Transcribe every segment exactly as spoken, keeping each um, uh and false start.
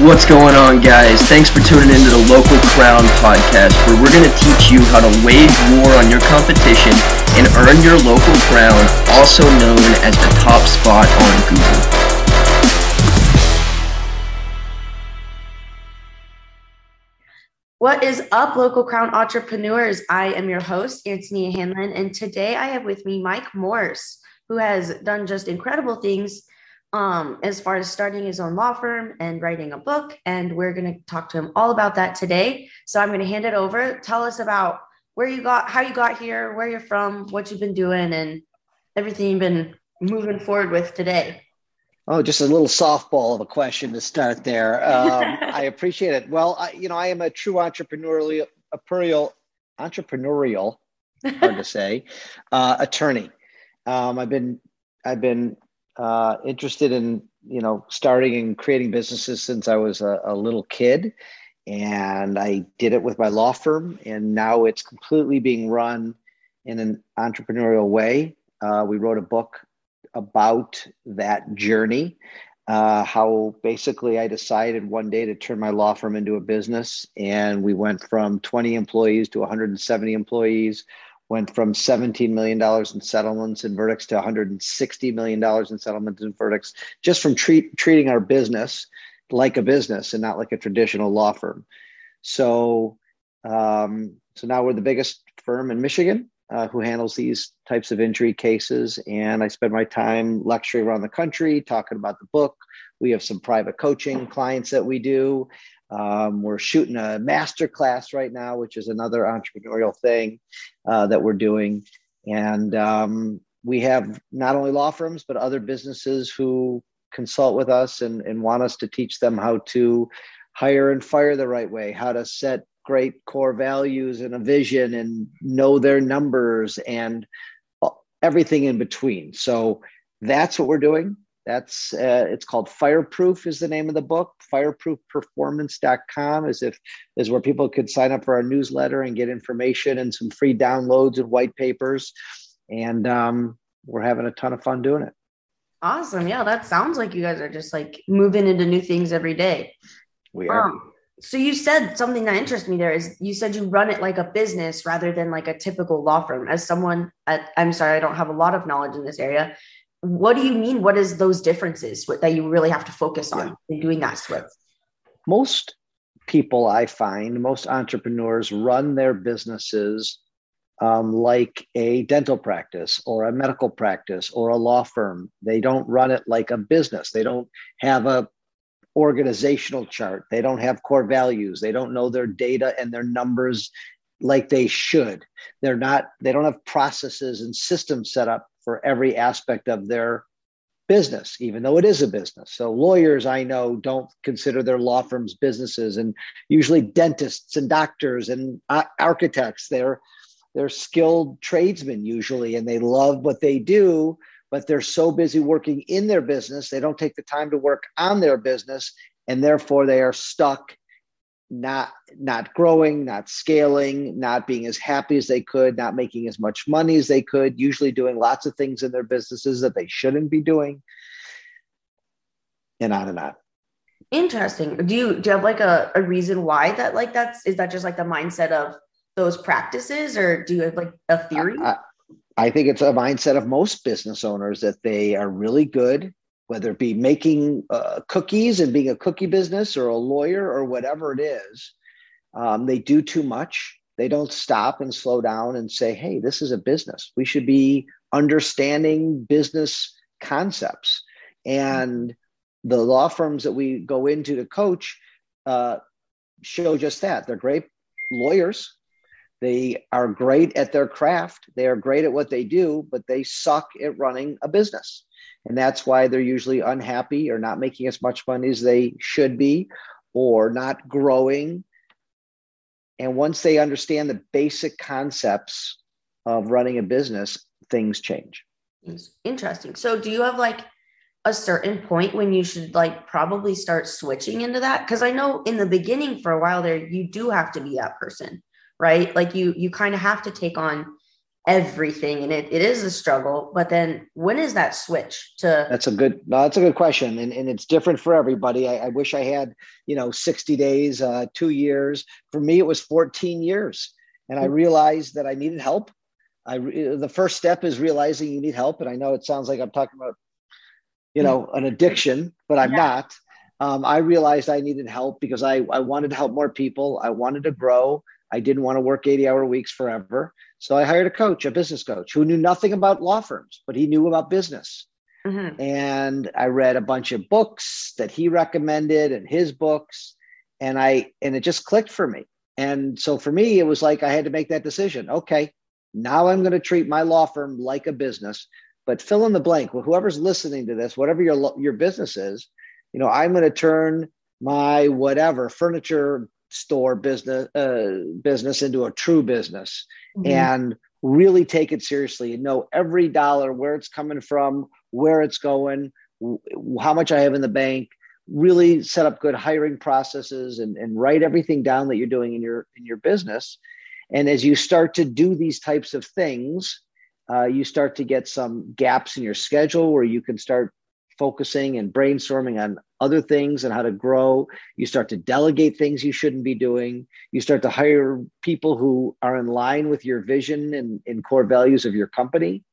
What's going on, guys? Thanks for tuning into the Local Crown podcast, where we're going to teach you how to wage war on your competition and earn your local crown, also known as the top spot on Google. What is up, Local Crown entrepreneurs? I am your host, Antonia Hanlon, and today I have with me Mike Morse, who has done just incredible things um, as far as starting his own law firm and writing a book, and we're going to talk to him all about that today. So I'm going to hand it over. Tell us about where you got, how you got here, where you're from, what you've been doing, and everything you've been moving forward with today. Oh, just a little softball of a question to start there. Um, I appreciate it. Well, I, you know, I am a true entrepreneurial, entrepreneurial, entrepreneurial, hard to say, uh, attorney. Um, I've been, I've been uh, interested in, you know, starting and creating businesses since I was a, a little kid, and I did it with my law firm, and now it's completely being run in an entrepreneurial way. Uh, we wrote a book about that journey, uh, how basically I decided one day to turn my law firm into a business. And we went from twenty employees to one hundred seventy employees, went from seventeen million dollars in settlements and verdicts to one hundred sixty million dollars in settlements and verdicts, just from treat, treating our business like a business and not like a traditional law firm. So, um, so now we're the biggest firm in Michigan. Uh, who handles these types of injury cases. And I spend my time lecturing around the country, talking about the book. We have some private coaching clients that we do. Um, we're shooting a master class right now, which is another entrepreneurial thing uh, that we're doing. And um, we have not only law firms, but other businesses who consult with us and, and want us to teach them how to hire and fire the right way, how to set great core values and a vision and know their numbers and everything in between. So that's what we're doing. That's uh, it's called Fireproof is the name of the book. fireproof performance dot com is if is where people could sign up for our newsletter and get information and some free downloads and white papers. And um, we're having a ton of fun doing it. Awesome. Yeah, that sounds like you guys are just like moving into new things every day. We are. Um, So you said something that interests me there is you said you run it like a business rather than like a typical law firm. As someone, at, I'm sorry, I don't have a lot of knowledge in this area. What do you mean? What is those differences that you really have to focus on yeah. in doing that switch? Most people I find, most entrepreneurs run their businesses um, like a dental practice or a medical practice or a law firm. They don't run it like a business. They don't have a organizational chart. They don't have core values. They don't know their data and their numbers like they should. They're not, they don't have processes and systems set up for every aspect of their business, even though it is a business. So lawyers I know don't consider their law firms businesses, and usually dentists and doctors and architects, they're, they're skilled tradesmen usually, and they love what they do, but they're so busy working in their business, they don't take the time to work on their business, and therefore they are stuck, not, not growing, not scaling, not being as happy as they could, not making as much money as they could, usually doing lots of things in their businesses that they shouldn't be doing, and on and on. Interesting. Do you, do you have like a, a reason why that like that's, is that just like the mindset of those practices, or do you have like a theory? I, I, I think it's a mindset of most business owners that they are really good, whether it be making uh, cookies and being a cookie business or a lawyer or whatever it is. Um, they do too much. They don't stop and slow down and say, hey, this is a business. We should be understanding business concepts. And the law firms that we go into to coach uh, show just that. They're great lawyers. They are great at their craft. They are great at what they do, but they suck at running a business. And that's why they're usually unhappy or not making as much money as they should be, or not growing. And once they understand the basic concepts of running a business, things change. Interesting. So do you have like a certain point when you should like probably start switching into that? Because I know in the beginning for a while there, you do have to be that person. Right? Like you, you kind of have to take on everything. And it, it is a struggle. But then when is that switch to? That's a good, no, that's a good question. And, and it's different for everybody. I, I wish I had, you know, sixty days, uh, two years. For me, it was fourteen years. And I realized that I needed help. I, the first step is realizing you need help. And I know it sounds like I'm talking about, you know, an addiction, but I'm yeah. not. Um, I realized I needed help because I, I wanted to help more people. I wanted to grow. I didn't want to work eighty hour weeks forever. So I hired a coach, a business coach who knew nothing about law firms, but he knew about business. Mm-hmm. And I read a bunch of books that he recommended and his books. And I, and it just clicked for me. And so for me, it was like, I had to make that decision. Okay, now I'm going to treat my law firm like a business, but fill in the blank. Well, whoever's listening to this, whatever your, your business is, you know, I'm going to turn my whatever furniture store business uh, business into a true business mm-hmm. and really take it seriously and know every dollar, where it's coming from, where it's going, how much I have in the bank, really set up good hiring processes and, and write everything down that you're doing in your in your business. And as you start to do these types of things, uh, you start to get some gaps in your schedule where you can start focusing and brainstorming on other things and how to grow. You start to delegate things you shouldn't be doing. You start to hire people who are in line with your vision and, and core values of your company.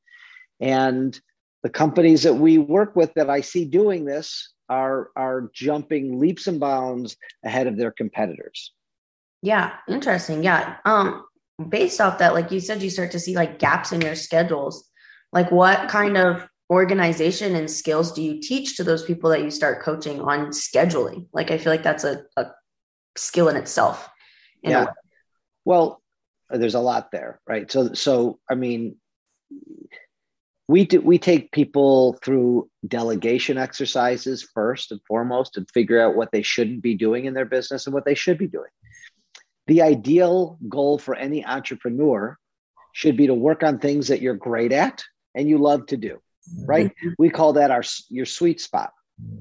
And the companies that we work with that I see doing this are, are jumping leaps and bounds ahead of their competitors. Yeah, interesting. Yeah. Um, based off that, like you said, you start to see like gaps in your schedules. Like what kind of organization and skills do you teach to those people that you start coaching on scheduling? Like, I feel like that's a, a skill in itself. In yeah. Well, there's a lot there, right? So, so, I mean, we do, we take people through delegation exercises first and foremost and figure out what they shouldn't be doing in their business and what they should be doing. The ideal goal for any entrepreneur should be to work on things that you're great at and you love to do. Right? We call that our your sweet spot.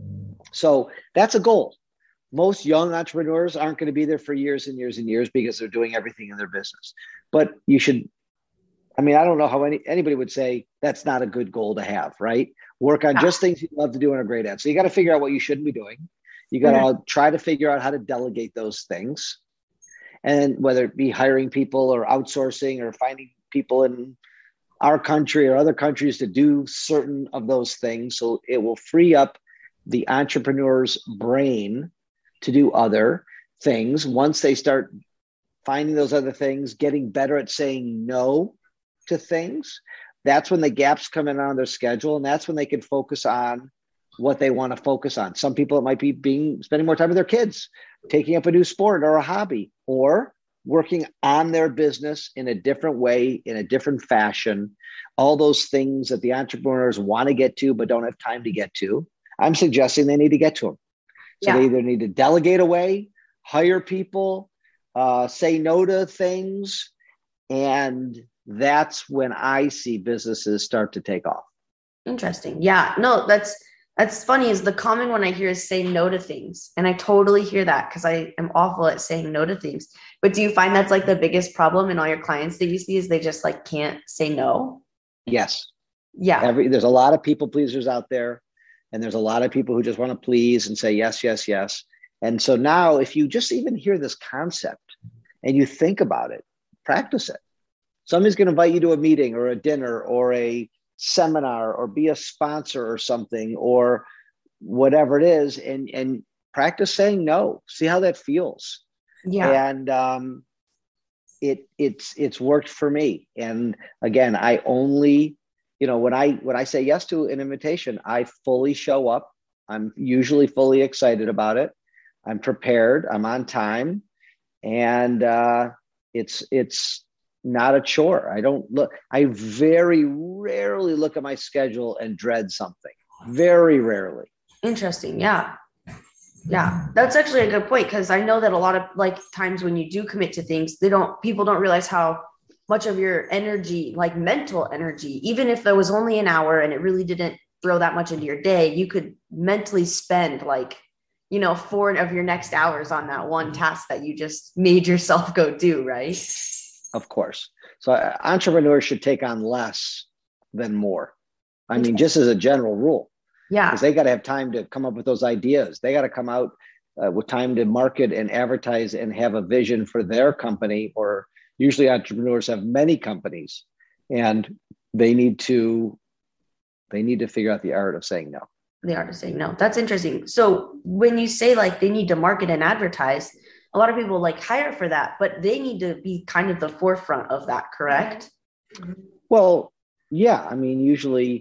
So that's a goal. Most young entrepreneurs aren't going to be there for years and years and years because they're doing everything in their business. But you should, I mean, I don't know how any, anybody would say that's not a good goal to have, right? Work on just things you love to do and are great at. So you got to figure out what you shouldn't be doing. You got to mm-hmm. try to figure out how to delegate those things. And whether it be hiring people or outsourcing or finding people in our country or other countries to do certain of those things. So it will free up the entrepreneur's brain to do other things. Once they start finding those other things, getting better at saying no to things, that's when the gaps come in on their schedule. And that's when they can focus on what they want to focus on. Some people, it might be being spending more time with their kids, taking up a new sport or a hobby, or working on their business in a different way, in a different fashion, all those things that the entrepreneurs want to get to, but don't have time to get to. I'm suggesting they need to get to them. So yeah. They either need to delegate away, hire people, uh, say no to things. And that's when I see businesses start to take off. Interesting. Yeah, no, that's, That's funny is the common one I hear is say no to things. And I totally hear that because I am awful at saying no to things. But do you find that's like the biggest problem in all your clients that you see is they just like can't say no? Yes. Yeah. Every, there's a lot of people pleasers out there. And there's a lot of people who just want to please and say yes, yes, yes. And so now if you just even hear this concept and you think about it, practice it. Somebody's going to invite you to a meeting or a dinner or a seminar or be a sponsor or something or whatever it is, and and practice saying no. See how that feels. Yeah. And um it it's it's worked for me. And again, I only, you know, when I when I say yes to an invitation, I fully show up. I'm usually fully excited about it. I'm prepared, I'm on time, and uh it's it's not a chore. I don't look, I very rarely look at my schedule and dread something. Very rarely. Interesting. Yeah. Yeah. That's actually a good point. Because I know that a lot of like times when you do commit to things, they don't, people don't realize how much of your energy, like mental energy, even if there was only an hour and it really didn't throw that much into your day, you could mentally spend like, you know, four of your next hours on that one task that you just made yourself go do. Right. Of course. So uh, entrepreneurs should take on less than more. I mean, just as a general rule. Yeah. Because they got to have time to come up with those ideas. They got to come out uh, with time to market and advertise and have a vision for their company. Or usually entrepreneurs have many companies, and they need to they need to figure out the art of saying no. The art of saying no. That's interesting. So when you say like they need to market and advertise, a lot of people like hire for that, but they need to be kind of the forefront of that, correct? Well, yeah. I mean, usually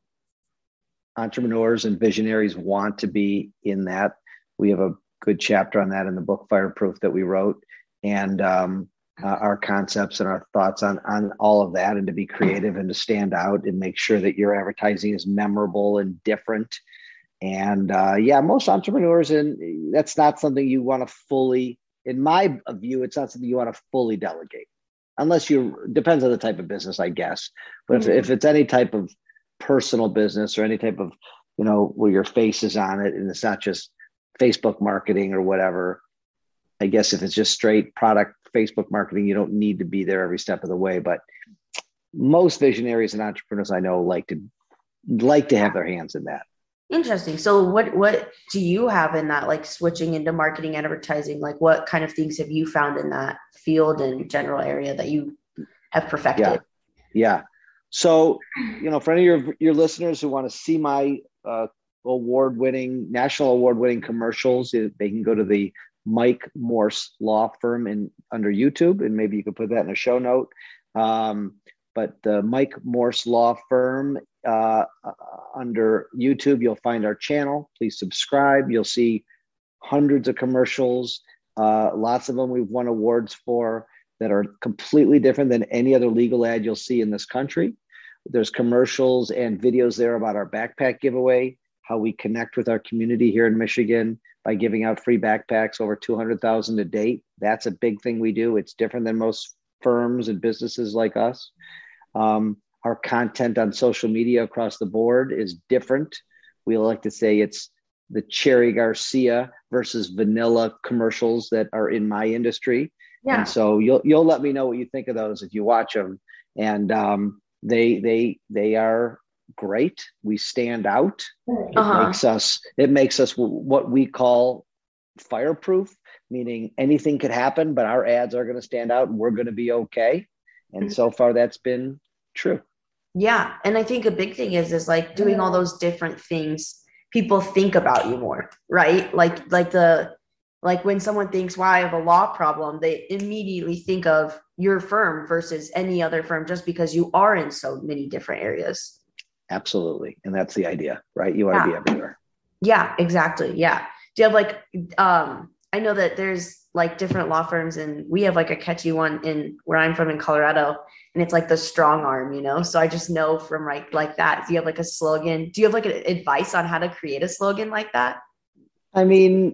entrepreneurs and visionaries want to be in that. We have a good chapter on that in the book Fireproof that we wrote, and um, uh, our concepts and our thoughts on, on all of that, and to be creative and to stand out and make sure that your advertising is memorable and different. And uh, yeah, most entrepreneurs, and that's not something you want to fully, in my view, it's not something you want to fully delegate, unless you, depends on the type of business, I guess. But mm-hmm. if, if it's any type of personal business or any type of, you know, where your face is on it and it's not just Facebook marketing or whatever, I guess if it's just straight product Facebook marketing, you don't need to be there every step of the way. But most visionaries and entrepreneurs I know like to like to have their hands in that. Interesting. So what what do you have in that, like switching into marketing and advertising? Like what kind of things have you found in that field and general area that you have perfected? Yeah. Yeah. So, you know, for any of your, your listeners who want to see my uh, award-winning, national award-winning commercials, they can go to the Mike Morse Law Firm in under YouTube, and maybe you could put that in a show note. Um, but the Mike Morse Law Firm uh, under YouTube, you'll find our channel. Please subscribe. You'll see hundreds of commercials, uh, lots of them we've won awards for, that are completely different than any other legal ad you'll see in this country. There's commercials and videos there about our backpack giveaway, how we connect with our community here in Michigan by giving out free backpacks, over two hundred thousand to date. That's a big thing we do. It's different than most firms and businesses like us. Um, our content on social media across the board is different. We like to say it's the Cherry Garcia versus vanilla commercials that are in my industry. Yeah. And so you'll you'll let me know what you think of those if you watch them. And um, they they they are great. We stand out. It uh-huh. makes us it makes us what we call fireproof, meaning anything could happen, but our ads are going to stand out and we're going to be okay. And mm-hmm. so far, that's been true. Yeah, and I think a big thing is is like doing all those different things. People think about you more, right? Like like the Like when someone thinks, wow, I have a law problem, they immediately think of your firm versus any other firm just because you are in so many different areas. Absolutely. And that's the idea, right? You want yeah. to be everywhere. Yeah, exactly. Yeah. Do you have like, um, I know that there's like different law firms, and we have like a catchy one in where I'm from in Colorado, and it's like the strong arm, you know? So I just know from like, like that. Do you have like a slogan? Do you have like an advice on how to create a slogan like that? I mean,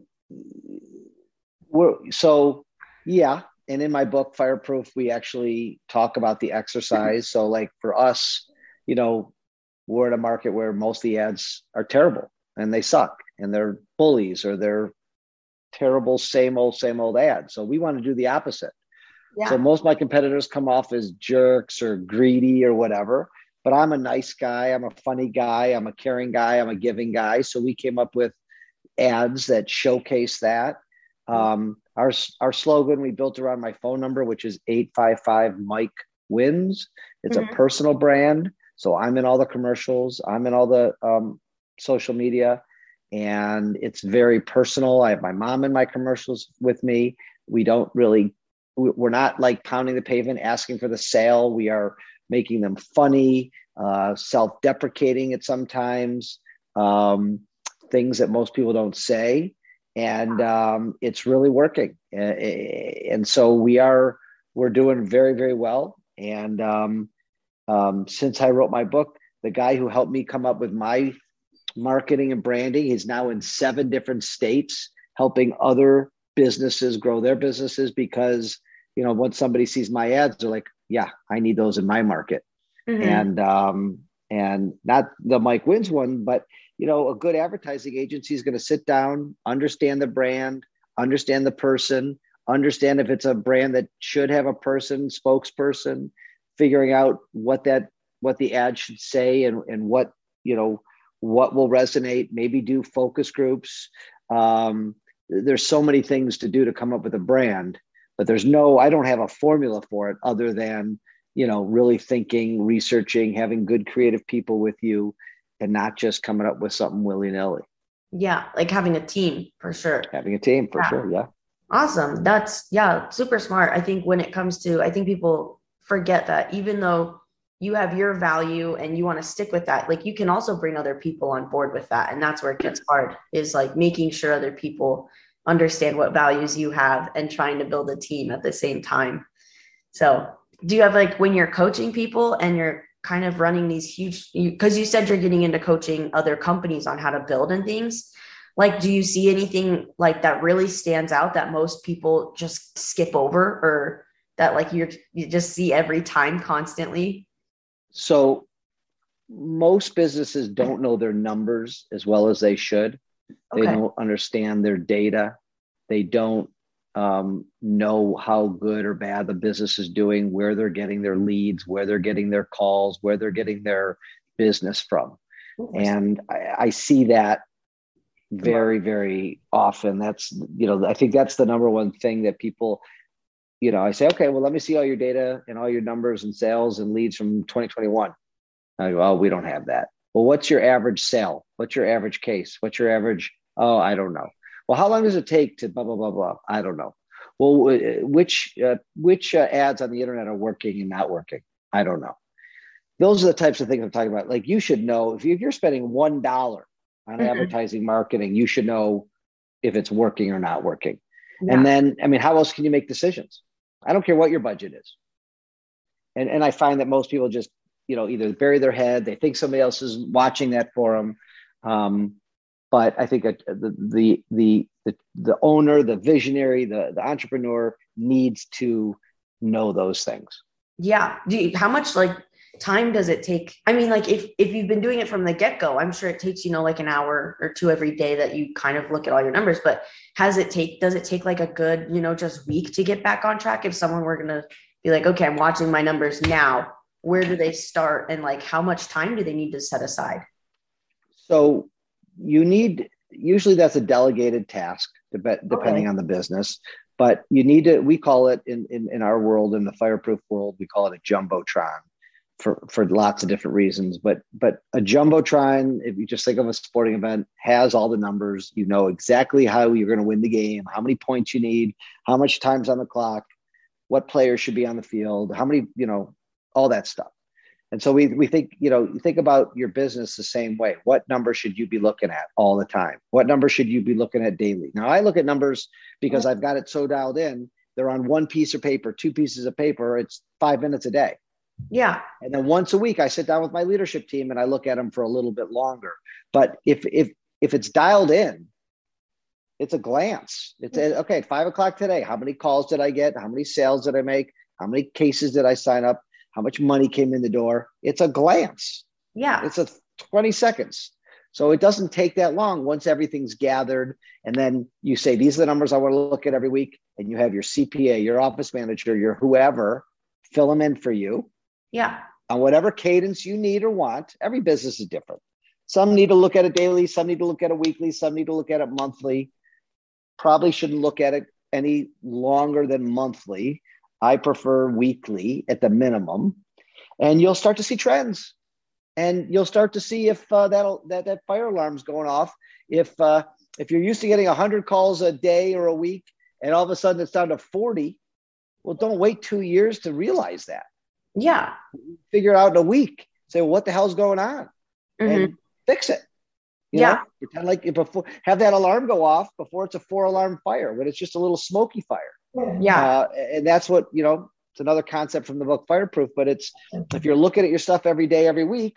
We're, so yeah, and in my book Fireproof, we actually talk about the exercise. So like for us, you know, we're in a market where most of the ads are terrible and they suck and they're bullies or they're terrible, same old, same old ads. So we want to do the opposite. Yeah. So most of my competitors come off as jerks or greedy or whatever, but I'm a nice guy. I'm a funny guy. I'm a caring guy. I'm a giving guy. So we came up with ads that showcase that. Um, our, our slogan we built around my phone number, which is eight five five Mike wins. It's mm-hmm. a personal brand. So I'm in all the commercials. I'm in all the um, social media, and it's very personal. I have my mom in my commercials with me. We don't really, we're not like pounding the pavement, asking for the sale. We are making them funny, uh, self-deprecating at sometimes, um, things that most people don't say. And um, it's really working. And so we are, we're doing very, very well. And um, um, since I wrote my book, the guy who helped me come up with my marketing and branding, he's now in seven different states, helping other businesses grow their businesses because, you know, once somebody sees my ads, they're like, yeah, I need those in my market. Mm-hmm. And, um, and not the Mike Wins one, but you know, a good advertising agency is going to sit down, understand the brand, understand the person, understand if it's a brand that should have a person, spokesperson, figuring out what that, what the ad should say and, and what, you know, what will resonate, maybe do focus groups. Um, there's so many things to do to come up with a brand, but there's no, I don't have a formula for it other than, you know, really thinking, researching, having good creative people with you and not just coming up with something willy-nilly. Yeah. Like having a team for sure. Having a team for Yeah. sure. Yeah. Awesome. That's, yeah, super smart. I think when it comes to, I think people forget that even though you have your value and you want to stick with that, like you can also bring other people on board with that. And that's where it gets hard, is like making sure other people understand what values you have and trying to build a team at the same time. So do you have, like, when you're coaching people and you're kind of running these huge, because you, you said you're getting into coaching other companies on how to build and things, like, do you see anything like that really stands out that most people just skip over, or that like you're, you just see every time constantly? So most businesses don't know their numbers as well as they should. They Okay. don't understand their data. They don't um, know how good or bad the business is doing, where they're getting their leads, where they're getting their calls, where they're getting their business from. And I, I see that very, very often. That's, you know, I think that's the number one thing that people, you know, I say, okay, well, let me see all your data and all your numbers and sales and leads from twenty twenty-one. I go, oh, we don't have that. Well, what's your average sale? What's your average case? What's your average? Oh, I don't know. Well, how long does it take to blah, blah, blah, blah? I don't know. Well, which, uh, which uh, ads on the internet are working and not working? I don't know. Those are the types of things I'm talking about. Like, you should know if, you, if you're spending one dollar on mm-hmm. advertising marketing, you should know if it's working or not working. Yeah. And then, I mean, how else can you make decisions? I don't care what your budget is. And, and I find that most people just, you know, either bury their head, they think somebody else is watching that for them. Um, but I think that the, the, the, the, the owner, the visionary, the, the entrepreneur needs to know those things. Yeah. Do you, how much like time does it take? I mean, like if, if you've been doing it from the get-go, I'm sure it takes, you know, like an hour or two every day that you kind of look at all your numbers, but has it take, does it take like a good, you know, just week to get back on track? If someone were going to be like, okay, I'm watching my numbers now, where do they start? And like, how much time do they need to set aside? So you need, usually that's a delegated task depending okay. on the business, but you need to, we call it in, in, in our world, in the fireproof world, we call it a jumbotron for, for lots of different reasons. But, but a jumbotron, if you just think of a sporting event, has all the numbers. You know exactly how you're going to win the game, how many points you need, how much time's on the clock, what players should be on the field, how many, you know, all that stuff. And so we we think, you know, you think about your business the same way. What number should you be looking at all the time? What number should you be looking at daily? Now, I look at numbers because I've got it so dialed in. They're on one piece of paper, two pieces of paper. It's five minutes a day. Yeah. And then once a week, I sit down with my leadership team and I look at them for a little bit longer. But if if if it's dialed in, it's a glance. It's a, okay, at five o'clock today, how many calls did I get? How many sales did I make? How many cases did I sign up? How much money came in the door? It's a glance. Yeah. It's a twenty seconds. So it doesn't take that long once everything's gathered. And then you say, these are the numbers I want to look at every week. And you have your C P A, your office manager, your whoever, fill them in for you. Yeah. On whatever cadence you need or want. Every business is different. Some need to look at it daily. Some need to look at it weekly. Some need to look at it monthly. Probably shouldn't look at it any longer than monthly. I prefer weekly at the minimum, and you'll start to see trends, and you'll start to see if uh, that'll, that that fire alarm's going off. If uh, if you're used to getting one hundred calls a day or a week, and all of a sudden it's down to forty, well, don't wait two years to realize that. Yeah, figure it out in a week. Say, well, what the hell's going on, mm-hmm. and fix it. You yeah, know? Pretend like before, have that alarm go off before it's a four alarm fire, when it's just a little smoky fire. Yeah. Uh, and that's what, you know, it's another concept from the book Fireproof, but it's, if you're looking at your stuff every day, every week,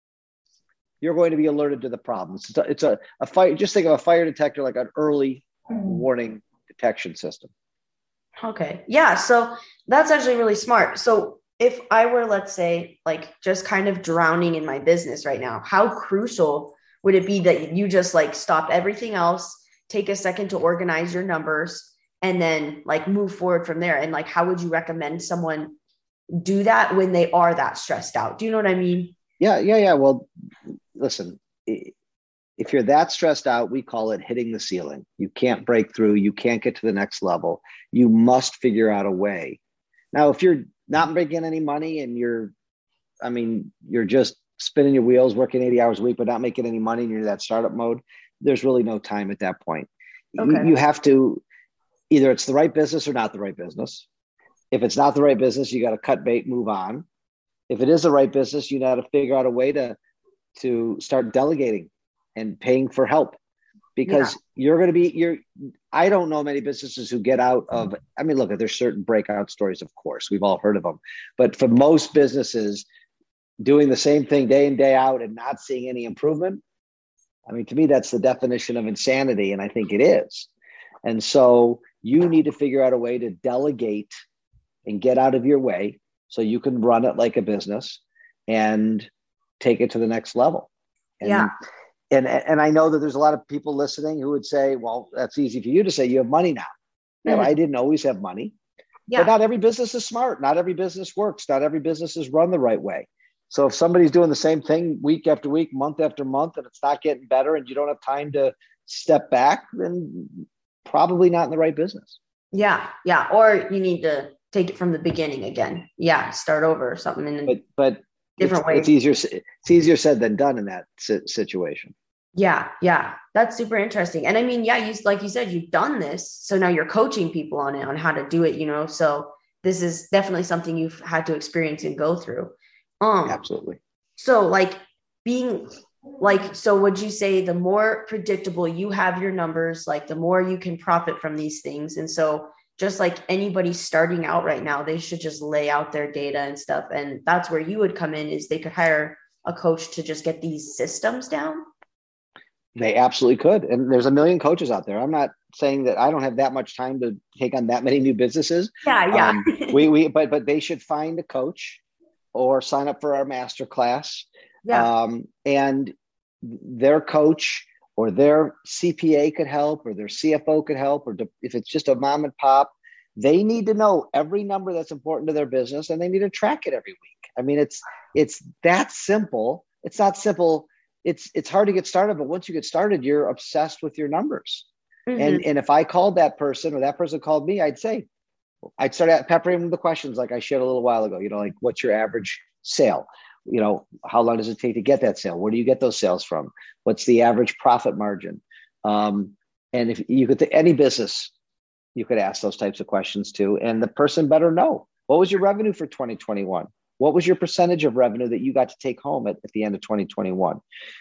you're going to be alerted to the problems. It's a, it's a, a fire, just think of a fire detector, like an early warning detection system. Okay. Yeah. So that's actually really smart. So if I were, let's say, like just kind of drowning in my business right now, how crucial would it be that you just like stop everything else, take a second to organize your numbers, and then like move forward from there. And like, how would you recommend someone do that when they are that stressed out? Do you know what I mean? Yeah, yeah, yeah. Well, listen, if you're that stressed out, we call it hitting the ceiling. You can't break through. You can't get to the next level. You must figure out a way. Now, if you're not making any money and you're, I mean, you're just spinning your wheels, working eighty hours a week, but not making any money and you're in that startup mode, there's really no time at that point. Okay. You, you have to, either it's the right business or not the right business. If it's not the right business, you got to cut bait, move on. If it is the right business, you got to figure out a way to, to start delegating and paying for help, because yeah. you're going to be, you're, I don't know many businesses who get out of, I mean, look, there's certain breakout stories, of course, we've all heard of them, but for most businesses doing the same thing day in, day out and not seeing any improvement, I mean, to me, that's the definition of insanity. And I think it is. And so you need to figure out a way to delegate and get out of your way so you can run it like a business and take it to the next level. And, yeah. And, and I know that there's a lot of people listening who would say, well, that's easy for you to say, you have money now. Mm-hmm. Yeah, I didn't always have money. Yeah. But not every business is smart. Not every business works. Not every business is run the right way. So if somebody's doing the same thing week after week, month after month, and it's not getting better and you don't have time to step back, then probably not in the right business. Yeah. Yeah. Or you need to take it from the beginning again. Yeah. Start over or something. And but, but different it's, ways. It's easier, it's easier said than done in that situation. Yeah. Yeah. That's super interesting. And I mean, yeah, you, like you said, you've done this. So now you're coaching people on it, on how to do it, you know? So this is definitely something you've had to experience and go through. Um, Absolutely. So like being like, so would you say the more predictable you have your numbers, like the more you can profit from these things? And so just like anybody starting out right now, they should just lay out their data and stuff. And that's where you would come in, is they could hire a coach to just get these systems down. They absolutely could. And there's a million coaches out there. I'm not saying that I don't have that much time to take on that many new businesses. Yeah. Yeah. Um, we, we, but, but they should find a coach or sign up for our master class. Yeah. Um, and their coach or their C P A could help, or their C F O could help, or if it's just a mom and pop, they need to know every number that's important to their business, and they need to track it every week. I mean, it's, it's that simple. It's not simple. It's, it's hard to get started, but once you get started, you're obsessed with your numbers. Mm-hmm. And, and if I called that person or that person called me, I'd say, I'd start at peppering them with the questions like I shared a little while ago, you know, like what's your average sale? You know, how long does it take to get that sale? Where do you get those sales from? What's the average profit margin? Um, and if you could, th- any business, you could ask those types of questions too. And the person better know, what was your revenue for twenty twenty-one? What was your percentage of revenue that you got to take home at, at the end of twenty twenty-one?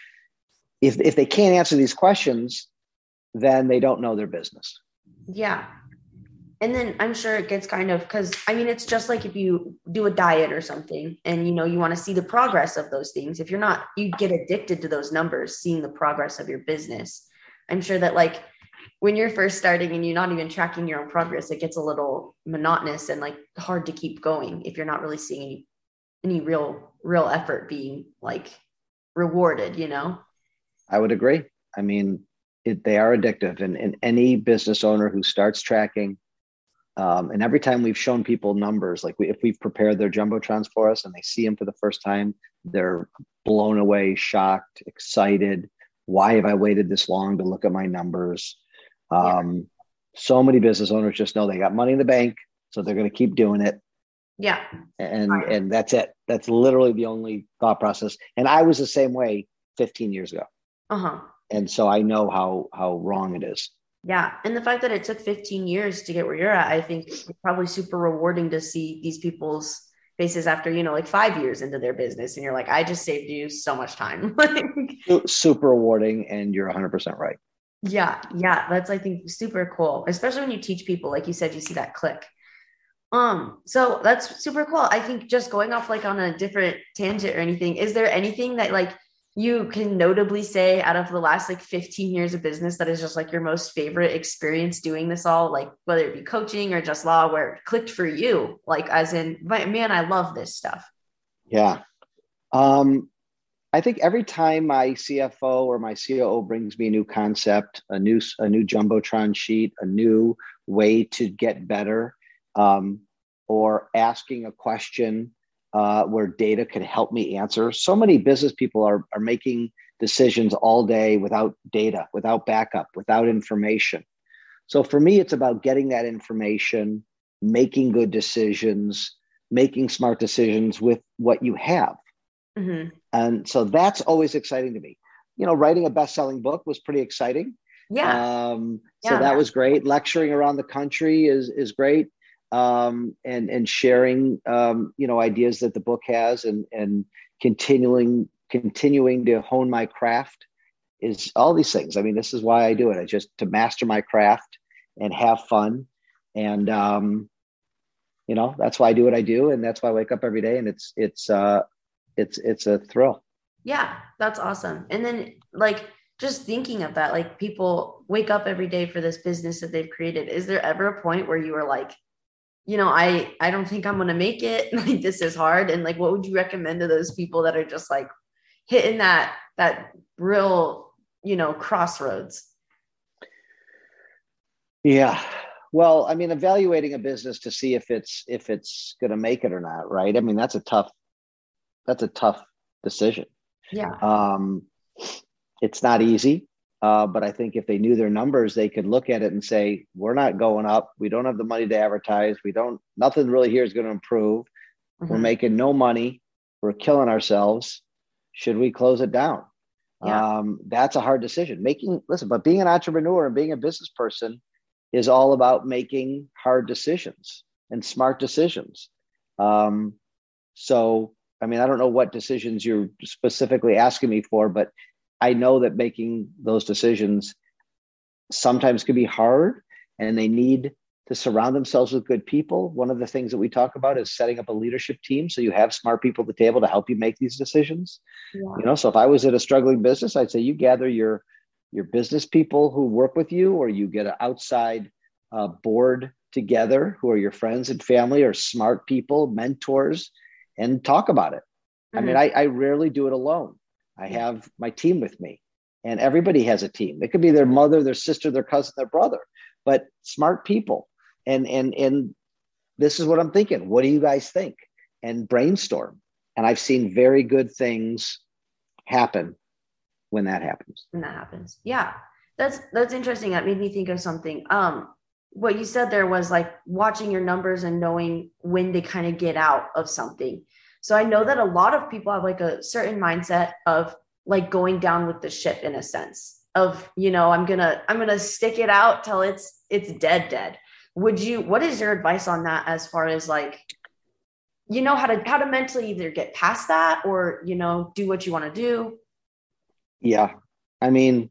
If, if they can't answer these questions, then they don't know their business. Yeah. And then I'm sure it gets kind of, because I mean, it's just like if you do a diet or something and, you know, you want to see the progress of those things. If you're not, you get addicted to those numbers, seeing the progress of your business. I'm sure that like when you're first starting and you're not even tracking your own progress, it gets a little monotonous and like hard to keep going if you're not really seeing any, any real, real effort being like rewarded, you know? I would agree. I mean, it, they are addictive, and, and any business owner who starts tracking, Um, and every time we've shown people numbers, like we, if we've prepared their jumbotrons for us and they see them for the first time, they're blown away, shocked, excited. Why have I waited this long to look at my numbers? Um, yeah. So many business owners just know they got money in the bank, so they're going to keep doing it. Yeah. And, right. and that's it. That's literally the only thought process. And I was the same way fifteen years ago. Uh-huh. And so I know how, how wrong it is. Yeah. And the fact that it took fifteen years to get where you're at, I think it's probably super rewarding to see these people's faces after, you know, like five years into their business. And you're like, I just saved you so much time. Super rewarding. And you're one hundred percent right. Yeah. Yeah. That's, I think, super cool, especially when you teach people, like you said, you see that click. Um, so that's super cool. I think just going off like on a different tangent or anything, is there anything that like you can notably say out of the last like fifteen years of business that is just like your most favorite experience doing this all, like whether it be coaching or just law, where it clicked for you, like as in, man, I love this stuff? Yeah. Um, I think every time my C F O or my C O O brings me a new concept, a new a new jumbotron sheet, a new way to get better, um, or asking a question uh, where data can help me answer. So many business people are are making decisions all day without data, without backup, without information. So for me, it's about getting that information, making good decisions, making smart decisions with what you have. Mm-hmm. And so that's always exciting to me. You know, writing a best-selling book was pretty exciting. Yeah. Um, so yeah. that was great. Lecturing around the country is is great. Um, and and sharing um, you know, ideas that the book has, and and continuing continuing to hone my craft is all these things. I mean, this is why I do it. I just to master my craft and have fun. And um, you know, that's why I do what I do, and that's why I wake up every day, and it's it's uh it's it's a thrill. Yeah, that's awesome. And then like just thinking of that, like people wake up every day for this business that they've created. Is there ever a point where you were like, you know, I I don't think I'm gonna make it. Like this is hard. And like what would you recommend to those people that are just like hitting that that real, you know, crossroads? Yeah. Well, I mean, evaluating a business to see if it's if it's gonna make it or not, right? I mean, that's a tough that's a tough decision. Yeah. Um, it's not easy, uh, but I think if they knew their numbers, they could look at it and say, we're not going up. We don't have the money to advertise. We don't, nothing really here is going to improve. Mm-hmm. We're making no money. We're killing ourselves. Should we close it down? Yeah. Um, that's a hard decision. Making, listen, but being an entrepreneur and being a business person is all about making hard decisions and smart decisions. Um, so, I mean, I don't know what decisions you're specifically asking me for, but I know that making those decisions sometimes can be hard, and they need to surround themselves with good people. One of the things that we talk about is setting up a leadership team, so you have smart people at the table to help you make these decisions. Yeah. You know, so if I was at a struggling business, I'd say you gather your your business people who work with you, or you get an outside uh, board together who are your friends and family, or smart people, mentors, and talk about it. Mm-hmm. I mean, I, I rarely do it alone. I have my team with me, and everybody has a team. It could be their mother, their sister, their cousin, their brother, but smart people. And, and, and this is what I'm thinking. What do you guys think? And brainstorm. And I've seen very good things happen when that happens. When that happens. Yeah. That's, that's interesting. That made me think of something. Um, what you said there was like watching your numbers and knowing when to kind of get out of something. So I know that a lot of people have like a certain mindset of like going down with the ship, in a sense of, you know, I'm going to, I'm going to stick it out till it's, it's dead, dead. Would you, what is your advice on that as far as like, you know, how to, how to mentally either get past that or, you know, do what you want to do? Yeah. I mean,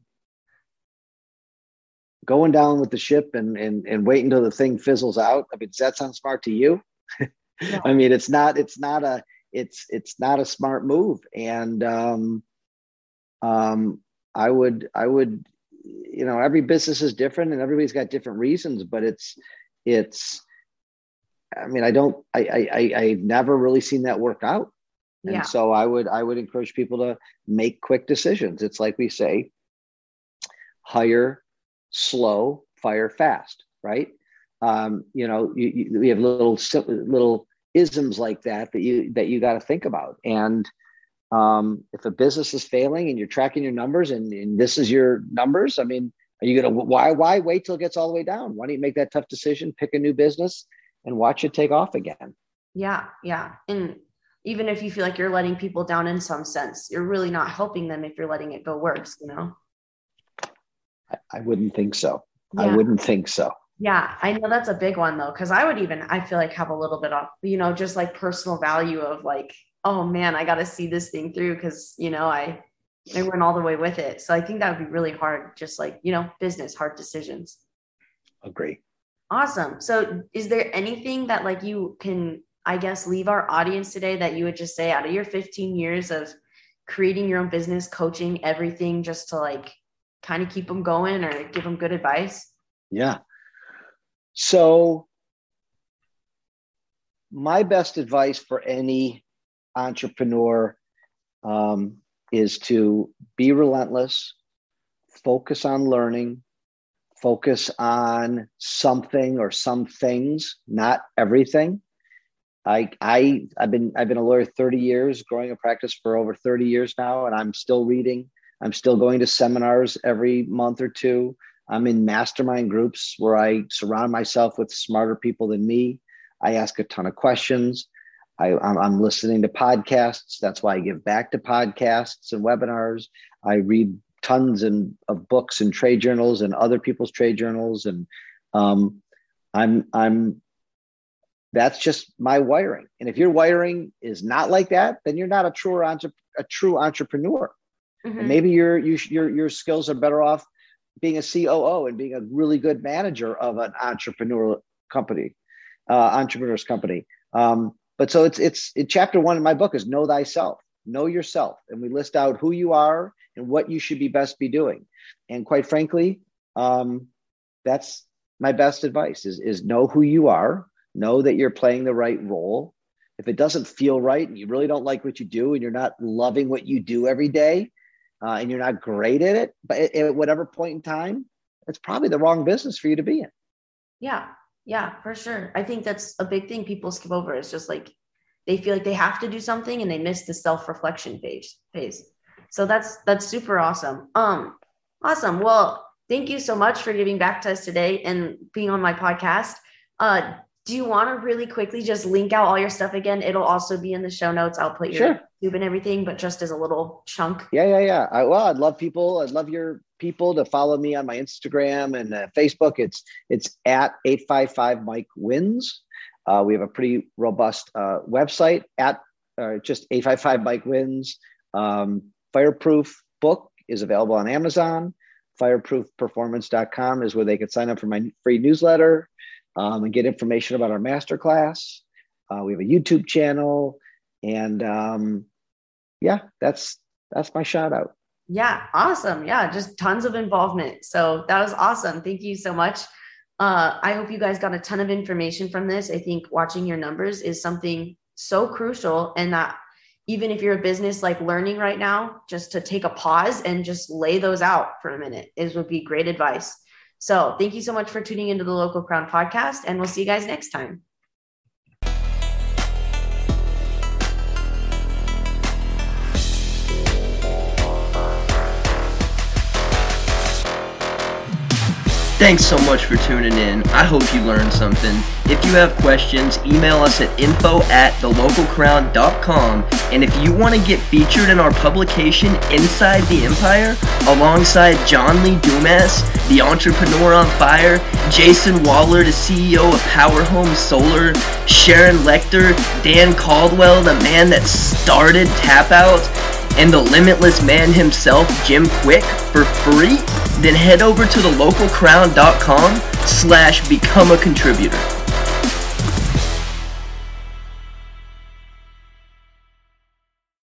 going down with the ship and, and, and wait until the thing fizzles out. I mean, does that sound smart to you? No. I mean, it's not, it's not a, it's, it's not a smart move. And, um, um, I would, I would, you know, every business is different and everybody's got different reasons, but it's, it's, I mean, I don't, I, I, I, I've never really seen that work out. And yeah. So I would, I would encourage people to make quick decisions. It's like we say, hire slow, fire fast, right? Um, you know, you, you, we have little, little isms like that, that you, that you got to think about. And um, if a business is failing and you're tracking your numbers and, and this is your numbers, I mean, are you going to, why, why wait till it gets all the way down? Why don't you make that tough decision, pick a new business and watch it take off again? Yeah. Yeah. And even if you feel like you're letting people down in some sense, you're really not helping them if you're letting it go worse, you know? I wouldn't think so. Yeah. I wouldn't think so. Yeah, I know that's a big one though, because I would even, I feel like have a little bit of, you know, just like personal value of like, oh man, I got to see this thing through because, you know, I, I went all the way with it. So I think that would be really hard, just like, you know, business, hard decisions. Agree. Awesome. So is there anything that like you can, I guess, leave our audience today that you would just say out of your fifteen years of creating your own business, coaching, everything, just to like kind of keep them going or give them good advice? Yeah. So my best advice for any entrepreneur um, is to be relentless, focus on learning, focus on something or some things, not everything. I, I, I've been, I've been a lawyer thirty years, growing a practice for over thirty years now, and I'm still reading. I'm still going to seminars every month or two. I'm in mastermind groups where I surround myself with smarter people than me. I ask a ton of questions. I, I'm, I'm listening to podcasts. That's why I give back to podcasts and webinars. I read tons and, of books and trade journals and other people's trade journals. And um, I'm, I'm, that's just my wiring. And if your wiring is not like that, then you're not a true, entre- a true entrepreneur. Mm-hmm. And maybe your, you, your, your skills are better off being a C O O and being a really good manager of an entrepreneurial company, uh, entrepreneur's company. Um, but so it's, it's in chapter one in my book is know thyself, know yourself. And we list out who you are and what you should be best be doing. And quite frankly, um, that's my best advice is, is know who you are, know that you're playing the right role. If it doesn't feel right and you really don't like what you do and you're not loving what you do every day, Uh, and you're not great at it, but at, at whatever point in time, it's probably the wrong business for you to be in. Yeah, yeah, for sure. I think that's a big thing people skip over. It's just like they feel like they have to do something and they miss the self-reflection phase. phase. So that's that's super awesome. Um, awesome. Well, thank you so much for giving back to us today and being on my podcast. Uh, do you want to really quickly just link out all your stuff again? It'll also be in the show notes. I'll put your Sure. YouTube and everything, but just as a little chunk. Yeah, yeah, yeah. I, well, I'd love people. I'd love your people to follow me on my Instagram and uh, Facebook. It's it's at eight five five Mike Wins. Uh, we have a pretty robust uh, website at uh, just eight five five Mike Wins. Um, Fireproof book is available on Amazon. fireproof performance dot com is where they can sign up for my free newsletter um, and get information about our masterclass. Uh, we have a YouTube channel, and um, yeah, that's that's my shout out. Yeah, awesome. Yeah, just tons of involvement. So that was awesome. Thank you so much. Uh, I hope you guys got a ton of information from this. I think watching your numbers is something so crucial, and that even if you're a business like learning right now, just to take a pause and just lay those out for a minute is would be great advice. So thank you so much for tuning into the Local Crown podcast, and we'll see you guys next time. Thanks so much for tuning in. I hope you learned something. If you have questions, email us at info at the local crown dot com. And if you want to get featured in our publication, Inside the Empire, alongside John Lee Dumas, the entrepreneur on fire, Jason Waller, the C E O of Power Home Solar, Sharon Lecter, Dan Caldwell, the man that started Tap Out, and the limitless man himself, Jim Quick, for free, then head over to the local crown dot com slash become a contributor.